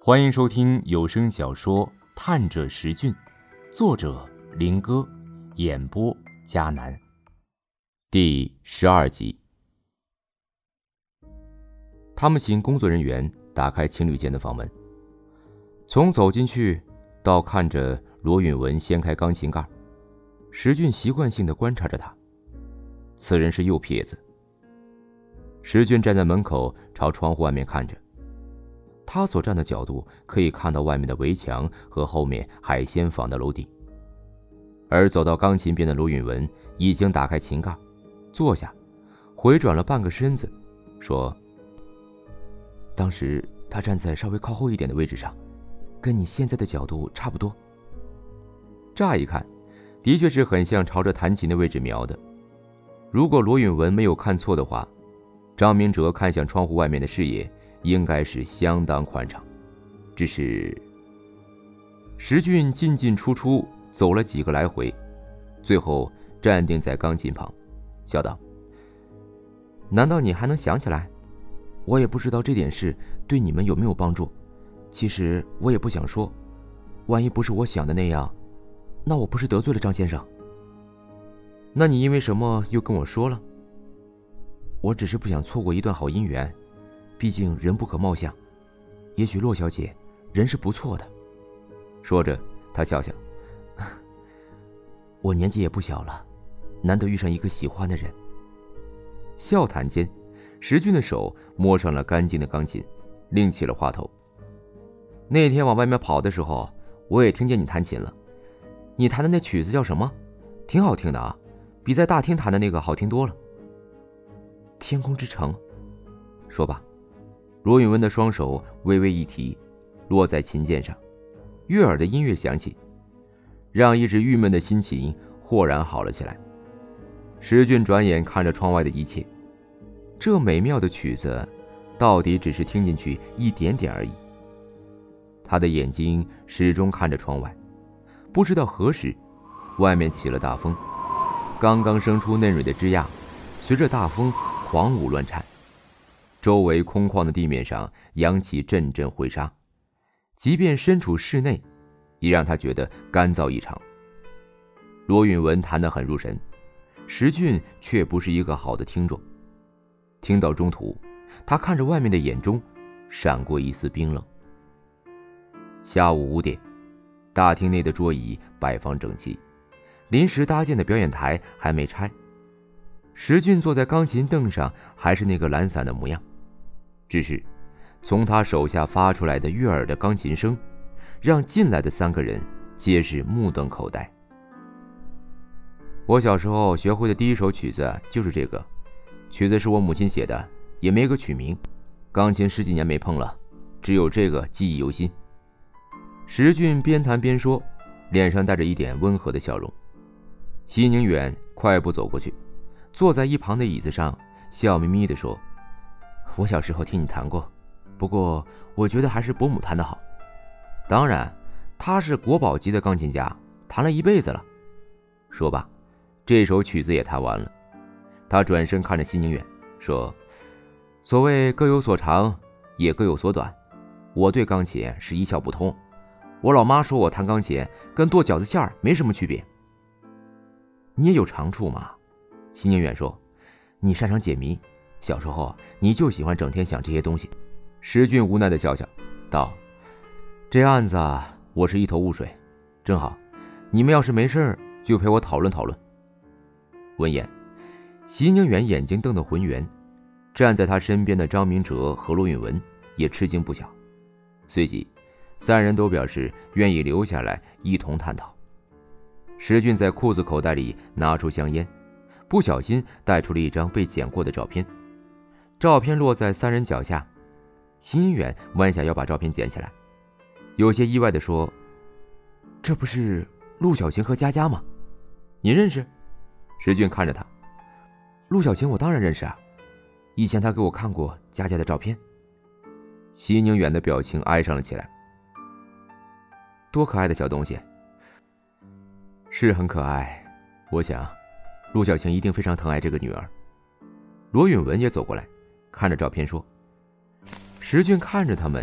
欢迎收听有声小说《探者石俊》，作者林哥，演播迦南，第12集。他们请工作人员打开情侣间的房门，从走进去到看着罗允文掀开钢琴盖，石俊习惯性地观察着他。此人是右撇子。石俊站在门口朝窗户外面看着，他所站的角度可以看到外面的围墙和后面海鲜坊的楼顶。而走到钢琴边的罗允文已经打开琴盖，坐下，回转了半个身子，说：当时他站在稍微靠后一点的位置上，跟你现在的角度差不多。乍一看，的确是很像朝着弹琴的位置瞄的。如果罗允文没有看错的话，张明哲看向窗户外面的视野应该是相当宽敞。只是石俊进进出出走了几个来回，最后站定在钢琴旁，笑道：难道你还能想起来？我也不知道这点事对你们有没有帮助，其实我也不想说，万一不是我想的那样，那我不是得罪了张先生？那你因为什么又跟我说了？我只是不想错过一段好姻缘，毕竟人不可貌相，也许骆小姐人是不错的。说着他笑笑，我年纪也不小了，难得遇上一个喜欢的人。笑谈间，石俊的手摸上了干净的钢琴，拎起了话头。那天往外面跑的时候，我也听见你弹琴了，你弹的那曲子叫什么？挺好听的啊，比在大厅弹的那个好听多了。天空之城。说吧。罗允文的双手微微一提，落在琴键上，悦耳的音乐响起，让一直郁闷的心情豁然好了起来。石俊转眼看着窗外的一切，这美妙的曲子到底只是听进去一点点而已。他的眼睛始终看着窗外，不知道何时外面起了大风，刚刚生出嫩蕊的枝桠随着大风狂舞乱颤，周围空旷的地面上扬起阵阵灰沙，即便身处室内也让他觉得干燥异常。罗允文弹得很入神，石俊却不是一个好的听众。听到中途，他看着外面的眼中闪过一丝冰冷。下午5点，大厅内的桌椅摆放整齐，临时搭建的表演台还没拆。石俊坐在钢琴凳上，还是那个懒散的模样，只是从他手下发出来的悦耳的钢琴声，让进来的3个人皆是目瞪口呆。我小时候学会的第一首曲子就是这个，曲子是我母亲写的，也没个曲名，钢琴10几年没碰了，只有这个记忆犹新。石俊边弹边说，脸上带着一点温和的笑容。西宁远快步走过去，坐在一旁的椅子上，笑眯眯地说：我小时候听你弹过，不过我觉得还是伯母弹得好。当然，他是国宝级的钢琴家，弹了一辈子了。说吧，这首曲子也弹完了。他转身看着西宁远说：所谓各有所长，也各有所短，我对钢琴是一窍不通。我老妈说我弹钢琴跟剁饺子馅儿没什么区别。你也有长处嘛。西宁远说：你擅长解谜，小时候你就喜欢整天想这些东西。石俊无奈地笑笑道：这案子我是一头雾水，正好你们要是没事就陪我讨论讨论。闻言，西宁远眼睛瞪得浑圆，站在他身边的张明哲和罗允文也吃惊不小，随即3人都表示愿意留下来一同探讨。石俊在裤子口袋里拿出香烟，不小心带出了一张被剪过的照片，照片落在3人脚下。西宁远弯下腰把照片捡起来，有些意外地说：这不是陆小晴和佳佳吗？你认识？石俊看着他：陆小晴我当然认识啊，以前他给我看过佳佳的照片。西宁远的表情哀伤了起来：多可爱的小东西。是很可爱，我想陆小晴一定非常疼爱这个女儿。罗允文也走过来，看着照片说。石俊看着他们，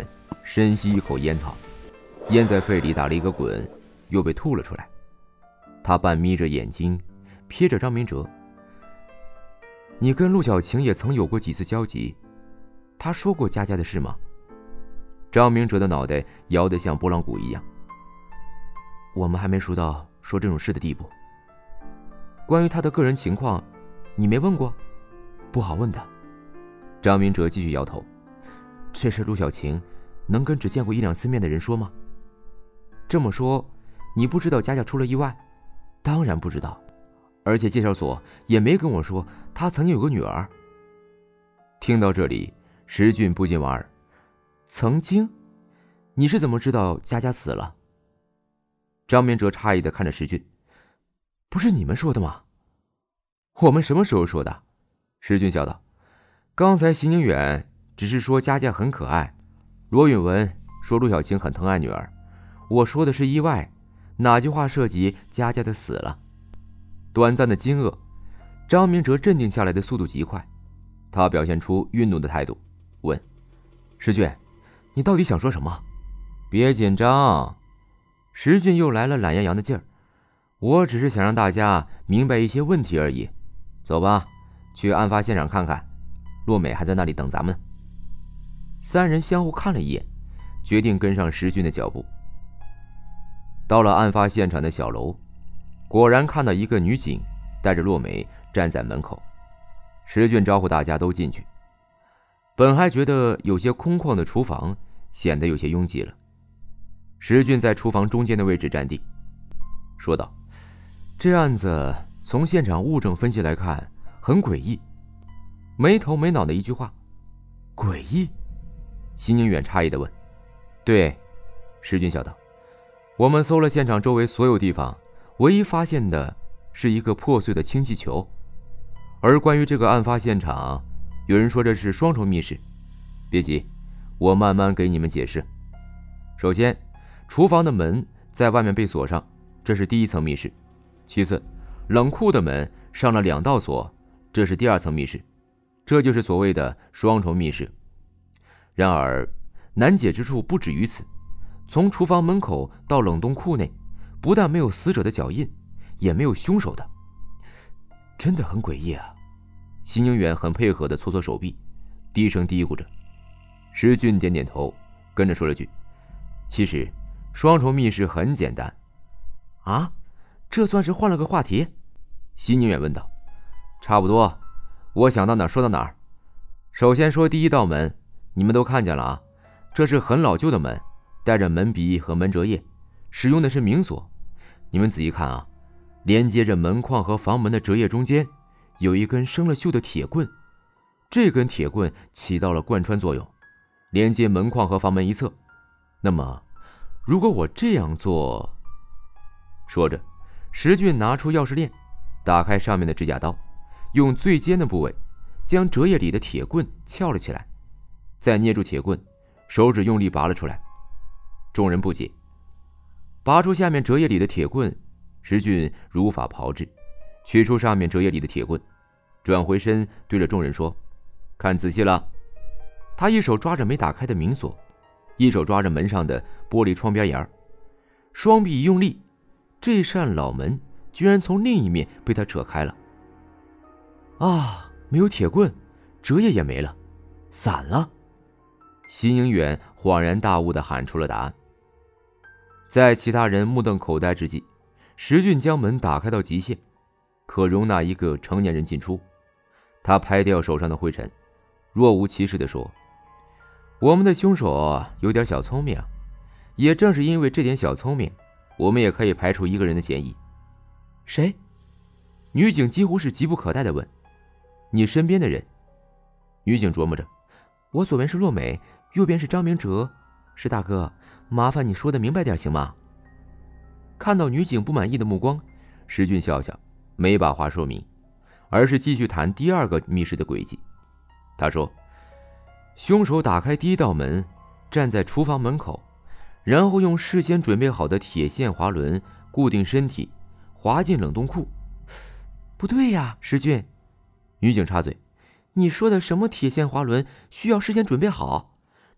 深吸一口烟草，烟在肺里打了一个滚，又被吐了出来。他半眯着眼睛，瞥着张明哲：“你跟陆小晴也曾有过几次交集，他说过佳佳的事吗？”张明哲的脑袋摇得像拨浪鼓一样。我们还没熟到说这种事的地步。关于他的个人情况，你没问过？不好问的。张明哲继续摇头。这事陆小晴能跟只见过1-2次面的人说吗？这么说，你不知道佳佳出了意外？当然不知道，而且介绍所也没跟我说他曾经有个女儿。听到这里，石俊不禁莞尔。曾经？你是怎么知道佳佳死了？张明哲诧异地看着石俊。不是你们说的吗？我们什么时候说的？石俊笑道。刚才邢宁远只是说佳佳很可爱，罗允文说陆小晴很疼爱女儿，我说的是意外，哪句话涉及佳佳的死了？短暂的惊愕，张明哲镇定下来的速度极快，他表现出愠怒的态度，问：石俊，你到底想说什么？别紧张。石俊又来了懒洋洋的劲儿，我只是想让大家明白一些问题而已。走吧，去案发现场看看，洛美还在那里等咱们。三人相互看了一眼，决定跟上石俊的脚步。到了案发现场的小楼，果然看到一个女警带着洛美站在门口。石俊招呼大家都进去。本还觉得有些空旷的厨房显得有些拥挤了。石俊在厨房中间的位置站定，说道：这案子从现场物证分析来看很诡异。没头没脑的一句话。诡异？席宁远诧异地问。对，石俊笑道，我们搜了现场周围所有地方，唯一发现的是一个破碎的氢气球。而关于这个案发现场，有人说这是双重密室。别急，我慢慢给你们解释。首先，厨房的门在外面被锁上，这是第一层密室。其次，冷库的门上了2道锁，这是第2层密室。这就是所谓的双重密室。然而难解之处不止于此，从厨房门口到冷冻库内，不但没有死者的脚印，也没有凶手的。真的很诡异啊。席宁远很配合地搓搓手臂，低声嘀咕着。石俊点点头，跟着说了句：其实双重密室很简单。啊，这算是换了个话题？席宁远问道。差不多，我想到哪儿说到哪儿。首先说第一道门，你们都看见了啊，这是很老旧的门，带着门鼻和门折页，使用的是明锁。你们仔细看啊，连接着门框和房门的折页中间有一根生了锈的铁棍，这根铁棍起到了贯穿作用，连接门框和房门一侧。那么如果我这样做……说着，石俊拿出钥匙链，打开上面的指甲刀，用最尖的部位将折页里的铁棍撬了起来，再捏住铁棍，手指用力拔了出来。众人不解，拔出下面折页里的铁棍，石俊如法炮制，取出上面折页里的铁棍，转回身对着众人说：看仔细了。他一手抓着没打开的明锁，一手抓着门上的玻璃窗边沿，双臂一用力，这扇老门居然从另一面被他扯开了。啊，没有铁棍，折页也没了，散了。席宁远恍然大悟地喊出了答案。在其他人目瞪口呆之际，石俊将门打开到极限，可容纳一个成年人进出。他拍掉手上的灰尘，若无其事地说：我们的凶手有点小聪明，也正是因为这点小聪明，我们也可以排除一个人的嫌疑。谁？女警几乎是急不可待地问。你身边的人。女警琢磨着，我左边是洛美，右边是张明哲。石大哥，麻烦你说的明白点行吗？看到女警不满意的目光，石俊笑笑，没把话说明，而是继续谈第2个密室的轨迹。他说，凶手打开第1道门，站在厨房门口，然后用事先准备好的铁线滑轮固定身体，滑进冷冻库。不对呀，石俊。女警插嘴，你说的什么铁线滑轮需要事先准备好？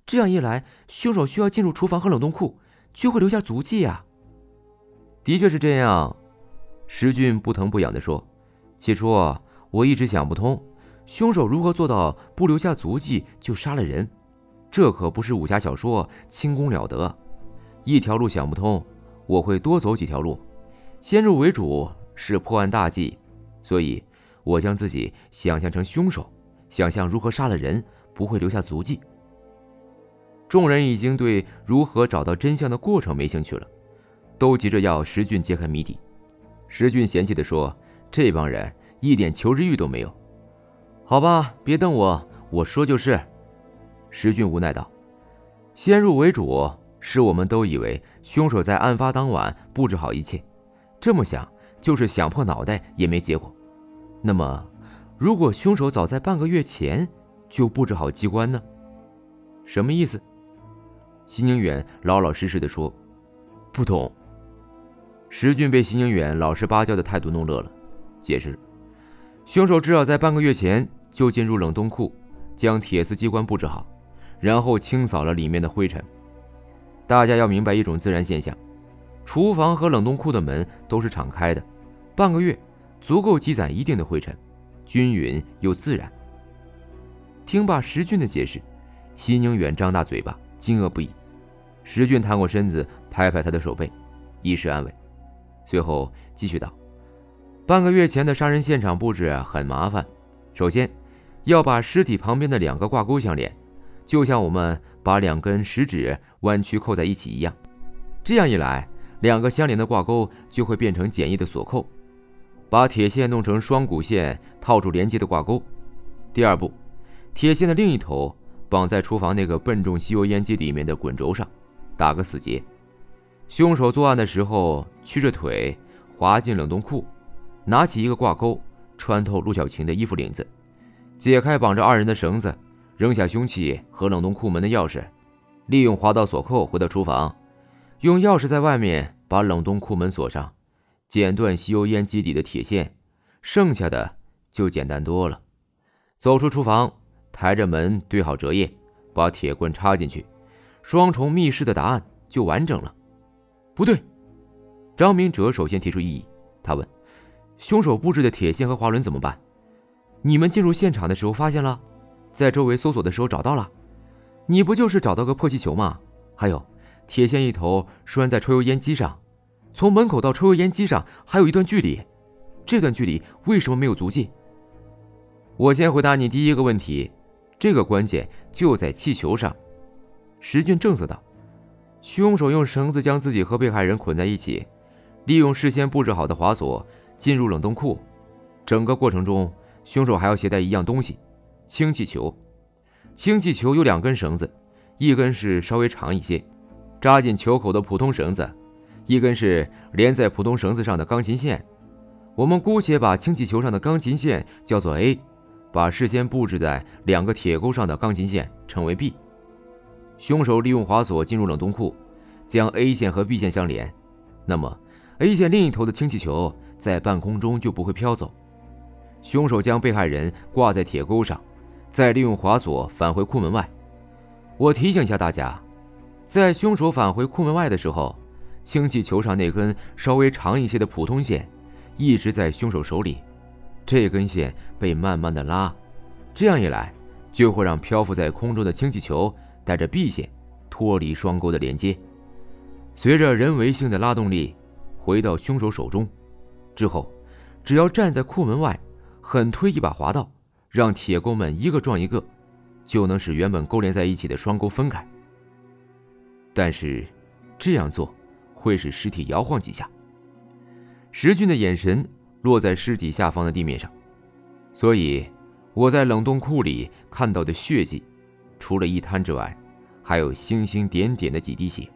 这样一来，凶手需要进入厨房和冷冻库，就会留下足迹啊。 的确是这样，石俊不疼不痒地说。起初我一直想不通，凶手如何做到不留下足迹就杀了人？这可不是武侠小说轻功了得。一条路想不通，我会多走几条路。先入为主是破案大忌，所以我将自己想象成凶手，想象如何杀了人不会留下足迹。众人已经对如何找到真相的过程没兴趣了，都急着要石俊揭开谜底。石俊嫌弃地说，这帮人一点求知欲都没有。好吧，别瞪我，我说就是。石俊无奈道，先入为主是我们都以为凶手在案发当晚布置好一切，这么想就是想破脑袋也没结果。那么如果凶手早在半个月前就布置好机关呢？什么意思？席宁远老老实实地说，不懂。石俊被席宁远老实巴交的态度弄乐了，解释，凶手至少在半个月前就进入冷冻库，将铁丝机关布置好，然后清扫了里面的灰尘。大家要明白一种自然现象，厨房和冷冻库的门都是敞开的，半个月足够积攒一定的灰尘，均匀又自然。听罢石俊的解释，席宁远张大嘴巴，惊愕不已。石俊探过身子，拍拍他的手背，以示安慰，随后继续道，半个月前的杀人现场布置很麻烦，首先要把尸体旁边的2个挂钩相连，就像我们把2根食指弯曲扣在一起一样，这样一来2个相连的挂钩就会变成简易的锁扣，把铁线弄成双股线套住连接的挂钩。第二步，铁线的另一头绑在厨房那个笨重吸油烟机里面的滚轴上，打个死结。凶手作案的时候屈着腿滑进冷冻库，拿起一个挂钩穿透陆小晴的衣服领子，解开绑着2人的绳子，扔下凶器和冷冻库门的钥匙，利用滑道锁扣回到厨房，用钥匙在外面把冷冻库门锁上，剪断吸油烟机底的铁线，剩下的就简单多了。走出厨房，抬着门对好折页，把铁棍插进去，双重密室的答案就完整了。不对，张明哲首先提出异议，他问，凶手布置的铁线和滑轮怎么办？你们进入现场的时候发现了，在周围搜索的时候找到了，你不就是找到个破气球吗？还有铁线一头拴在抽油烟机上，从门口到抽油烟机上还有一段距离，这段距离为什么没有足迹？我先回答你第一个问题，这个关键就在气球上。石俊正色道，凶手用绳子将自己和被害人捆在一起，利用事先布置好的滑索进入冷冻库，整个过程中凶手还要携带一样东西，氢气球。氢气球有2根绳子，一根是稍微长一些，扎进球口的普通绳子，一根是连在普通绳子上的钢琴线。我们姑且把氢气球上的钢琴线叫做 A， 把事先布置在2个铁钩上的钢琴线称为 B。 凶手利用滑索进入冷冻库，将 A 线和 B 线相连，那么 A 线另一头的氢气球在半空中就不会飘走。凶手将被害人挂在铁钩上，再利用滑索返回库门外。我提醒一下大家，在凶手返回库门外的时候，氢气球上那根稍微长一些的普通线一直在凶手手里，这根线被慢慢的拉，这样一来就会让漂浮在空中的氢气球带着 B 线脱离双钩的连接，随着人为性的拉动力回到凶手手中。之后只要站在库门外狠推一把滑道，让铁钩们一个撞一个，就能使原本勾连在一起的双钩分开。但是这样做会使尸体摇晃几下。石俊的眼神落在尸体下方的地面上，所以我在冷冻库里看到的血迹，除了一滩之外，还有星星点点的几滴血。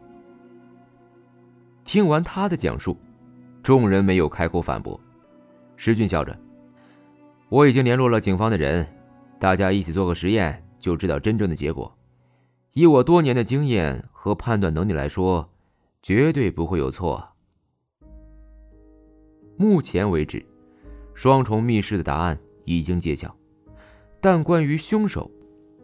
听完他的讲述，众人没有开口反驳。石俊笑着，我已经联络了警方的人，大家一起做个实验就知道真正的结果。以我多年的经验和判断能力来说，绝对不会有错。目前为止，双重密室的答案已经揭晓，但关于凶手，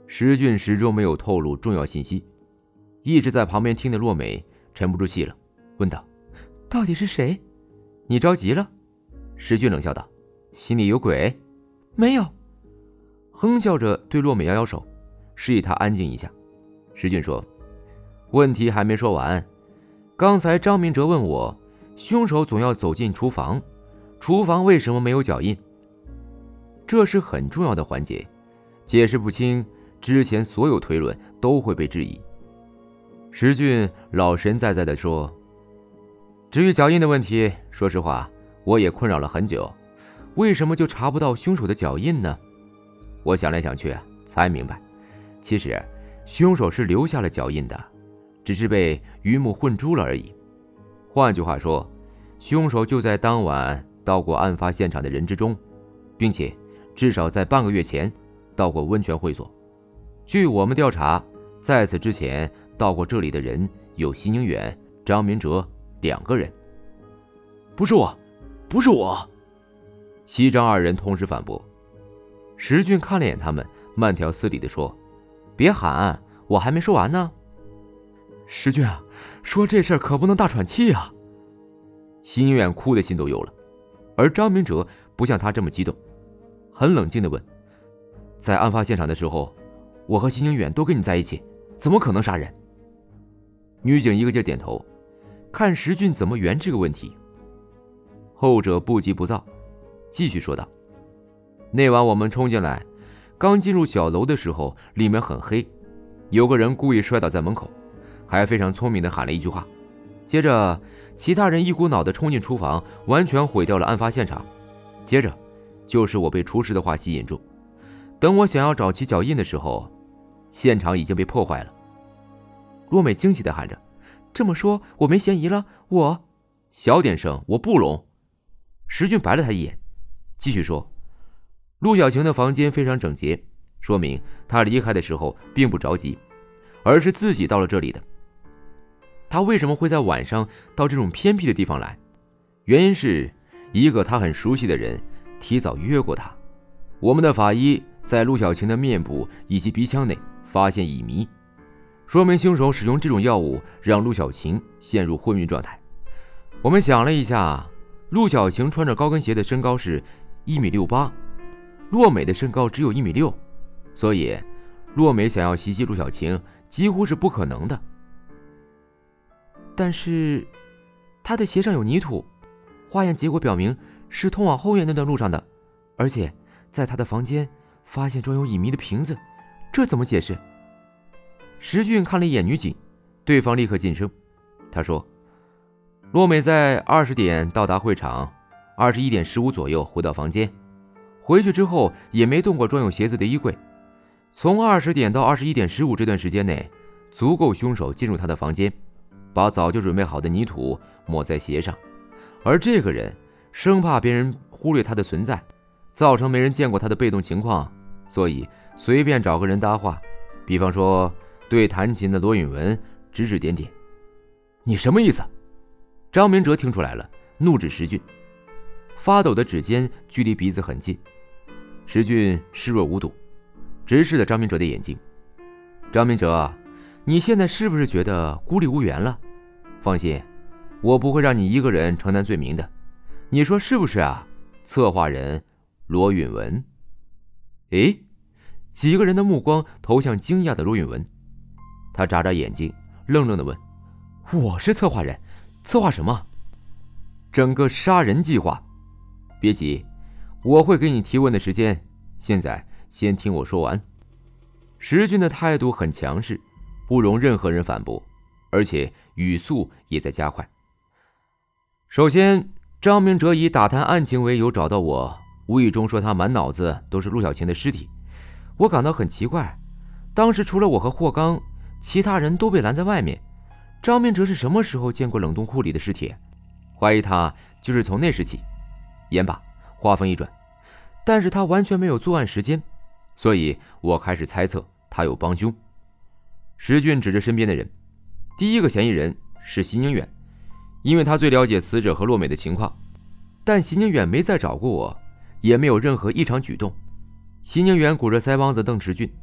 石俊始终没有透露重要信息，一直在旁边听的洛美沉不住气了，问道：“ 到底是谁？ 你着急了？”石俊冷笑道：“心里有鬼？”“ 没有。” 哼笑着对洛美摇摇手，示意她安静一下。石俊说：“问题还没说完。刚才张明哲问我，凶手总要走进厨房，厨房为什么没有脚印？这是很重要的环节，解释不清，之前所有推论都会被质疑。”石俊老神在在地说：“至于脚印的问题，说实话，我也困扰了很久。为什么就查不到凶手的脚印呢？我想来想去，才明白，其实凶手是留下了脚印的，只是被鱼目混珠了而已。换句话说，凶手就在当晚到过案发现场的人之中，并且至少在半个月前到过温泉会所。据我们调查，在此之前到过这里的人有席宁远、张明哲2个人。”“ 不是我，不是我！” 西张2人同时反驳。石俊看了眼他们，慢条斯理地说：“别喊，我还没说完呢。”“ 石俊啊，说这事儿可不能大喘气啊！” 席宁远哭的心都有了，而张明哲不像他这么激动，很冷静地问：“在案发现场的时候，我和席宁远都跟你在一起，怎么可能杀人？”女警一个劲点头，看石俊怎么圆这个问题。后者不急不躁，继续说道：“那晚我们冲进来，刚进入小楼的时候，里面很黑，有个人故意摔倒在门口，还非常聪明地喊了一句话。接着其他人一股脑地冲进厨房，完全毁掉了案发现场。接着就是我被厨师的话吸引住，等我想要找其脚印的时候，现场已经被破坏了。” 洛美惊喜地喊着：“这么说我没嫌疑了？我……”“ 小点声，我不聋。”石俊白了他一眼，继续说：“陆小晴的房间非常整洁，说明她离开的时候并不着急，而是自己到了这里的。她为什么会在晚上到这种偏僻的地方来？原因是一个她很熟悉的人提早约过她。我们的法医在陆小晴的面部以及鼻腔内发现乙醚，说明凶手使用这种药物让陆小晴陷入昏迷状态。我们想了一下，陆小晴穿着高跟鞋的身高是1.68米，洛美的身高只有1.6米，所以洛美想要袭击陆小晴几乎是不可能的。 但是她的鞋上有泥土，化验结果表明是通往后院那段路上的，而且在她的房间发现装有乙醚的瓶子，这怎么解释？” 石俊看了一眼女警，对方立刻噤声。他说：“洛美在20点到达会场，21点15左右回到房间，回去之后也没动过装有鞋子的衣柜。从20点到21点15这段时间内，足够凶手进入他的房间，把早就准备好的泥土抹在鞋上。而这个人生怕别人忽略他的存在，造成没人见过他的被动情况，所以随便找个人搭话，比方说对弹琴的罗允文指指点点。”“ 你什么意思？” 张明哲听出来了，怒指石俊，发抖的指尖距离鼻子很近。石俊视若无睹，直视着张明哲的眼睛。“张明哲，你现在是不是觉得孤立无援了？放心，我不会让你一个人承担罪名的，你说是不是啊？策划人罗允文。” 诶，几个人的目光投向惊讶的罗允文， 他眨眨眼睛，愣愣地问：“ 我是策划人？策划什么？”“ 整个杀人计划。别急，我会给你提问的时间，现在先听我说完。”石俊的态度很强势，不容任何人反驳，而且语速也在加快。首先，张明哲以打探案情为由找到我，无意中说他满脑子都是陆小晴的尸体。我感到很奇怪，当时除了我和霍刚，其他人都被拦在外面。张明哲是什么时候见过冷冻库里的尸体？怀疑他就是从那时起。言罢，话锋一转，但是他完全没有作案时间，所以我开始猜测他有帮凶。石俊指着身边的人，第一个嫌疑人是席宁远，因为他最了解死者和洛美的情况，但席宁远没再找过我，也没有任何异常举动。席宁远鼓着腮帮子瞪石俊，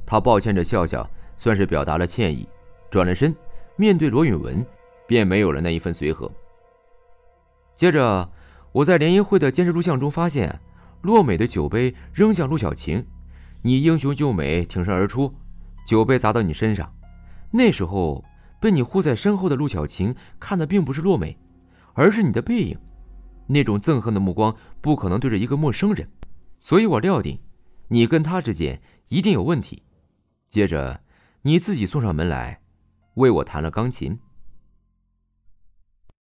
他抱歉着笑笑，算是表达了歉意，转了身，面对罗允文，便没有了那一份随和。接着，我在联谊会的监视录像中发现，洛美的酒杯扔向陆小晴，你英雄救美，挺身而出，酒杯砸到你身上。那时候被你护在身后的陆小晴看的并不是洛美，而是你的背影。那种憎恨的目光不可能对着一个陌生人，所以我料定你跟他之间一定有问题。接着你自己送上门来，为我弹了钢琴。